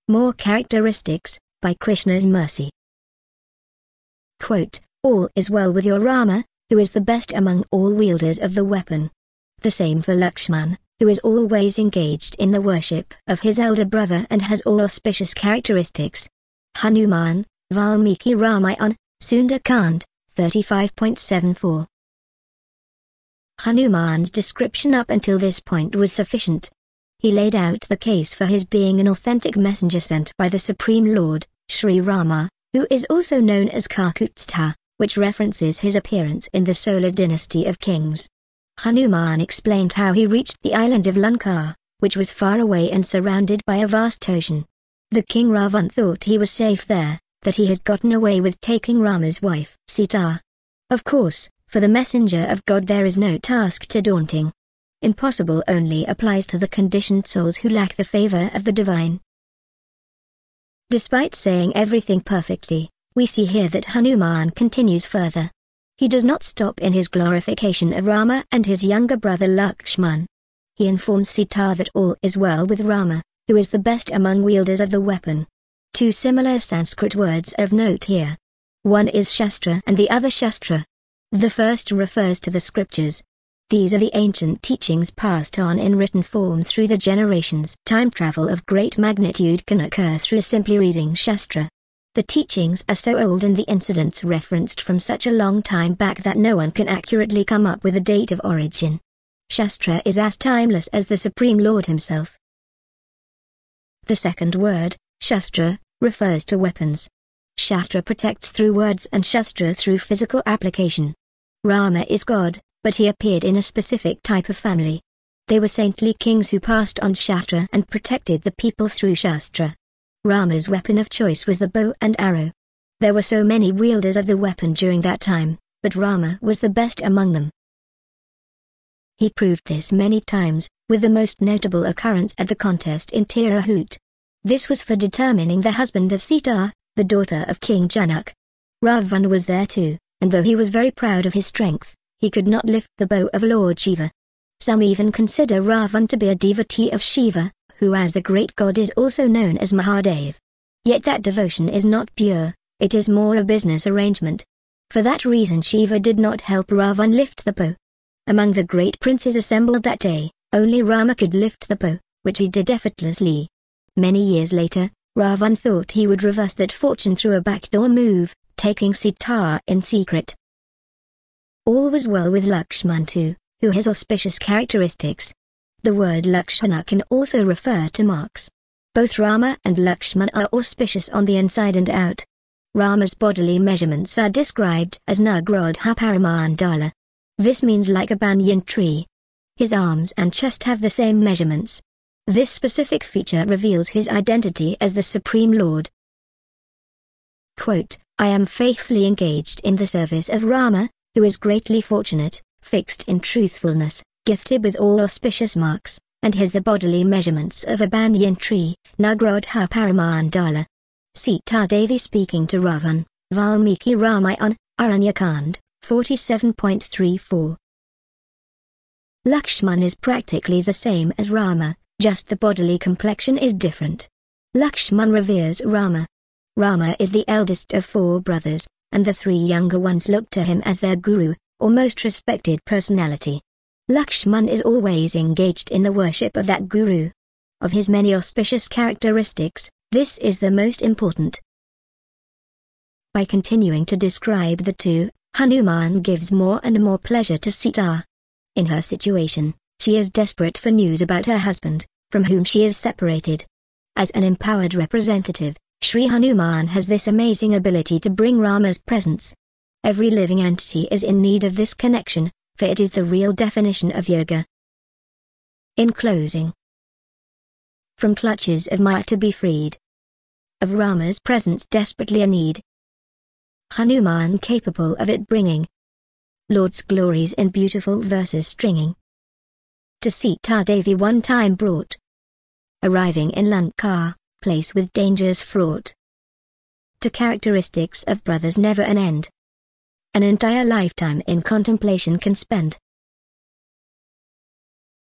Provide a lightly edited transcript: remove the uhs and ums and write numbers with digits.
More characteristics, by Krishna's mercy. Quote, all is well with your Rama, who is the best among all wielders of the weapon. The same for Lakshman, who is always engaged in the worship of his elder brother and has all auspicious characteristics. Hanuman, Valmiki Ramayana, Sundar-Kand, 35.74. Hanuman's description up until this point was sufficient. He laid out the case for his being an authentic messenger sent by the Supreme Lord, Sri Rama, who is also known as Kakutstha, which references his appearance in the solar dynasty of kings. Hanuman explained how he reached the island of Lanka, which was far away and surrounded by a vast ocean. The king Ravan thought he was safe there, that he had gotten away with taking Rama's wife, Sita. Of course, for the messenger of God there is no task too daunting. Impossible only applies to the conditioned souls who lack the favor of the divine. Despite saying everything perfectly, we see here that Hanuman continues further. He does not stop in his glorification of Rama and his younger brother Lakshman. He informs Sita that all is well with Rama, who is the best among wielders of the weapon. Two similar Sanskrit words are of note here. One is Shastra and the other Shastra. The first refers to the scriptures. These are the ancient teachings passed on in written form through the generations. Time travel of great magnitude can occur through simply reading Shastra. The teachings are so old and the incidents referenced from such a long time back that no one can accurately come up with a date of origin. Shastra is as timeless as the Supreme Lord himself. The second word, Shastra, refers to weapons. Shastra protects through words and Shastra through physical application. Rama is God, but he appeared in a specific type of family. They were saintly kings who passed on Shastra and protected the people through Shastra. Rama's weapon of choice was the bow and arrow. There were so many wielders of the weapon during that time, but Rama was the best among them. He proved this many times, with the most notable occurrence at the contest in Tirahut. This was for determining the husband of Sita, the daughter of King Janak. Ravan was there too, and though he was very proud of his strength, he could not lift the bow of Lord Shiva. Some even consider Ravan to be a devotee of Shiva, who as the great god is also known as Mahadev. Yet that devotion is not pure, it is more a business arrangement. For that reason Shiva did not help Ravan lift the bow. Among the great princes assembled that day, only Rama could lift the bow, which he did effortlessly. Many years later, Ravan thought he would reverse that fortune through a backdoor move, taking Sita in secret. All was well with Lakshman too, who has auspicious characteristics. The word Lakshmana can also refer to marks. Both Rama and Lakshman are auspicious on the inside and out. Rama's bodily measurements are described as Nagrodha Paramandala. This means like a banyan tree. His arms and chest have the same measurements. This specific feature reveals his identity as the Supreme Lord. Quote, I am faithfully engaged in the service of Rama, who is greatly fortunate, fixed in truthfulness, gifted with all auspicious marks, and has the bodily measurements of a banyan tree, Nagrodha Paramandala. Sita Devi speaking to Ravan, Valmiki Ramayana, Aranyakand, 47.34. Lakshman is practically the same as Rama, just the bodily complexion is different. Lakshman reveres Rama. Rama is the eldest of 4 brothers, and the 3 younger ones look to him as their guru, or most respected personality. Lakshman is always engaged in the worship of that guru. Of his many auspicious characteristics, this is the most important. By continuing to describe the two, Hanuman gives more and more pleasure to Sita. In her situation, she is desperate for news about her husband, from whom she is separated. As an empowered representative, Sri Hanuman has this amazing ability to bring Rama's presence. Every living entity is in need of this connection, for it is the real definition of yoga. In closing, from clutches of Maya to be freed, of Rama's presence desperately a need, Hanuman capable of it bringing, Lord's glories in beautiful verses stringing, to Sita Devi one time brought, arriving in Lanka, place with dangers fraught, to characteristics of brothers never an end. An entire lifetime in contemplation can spend.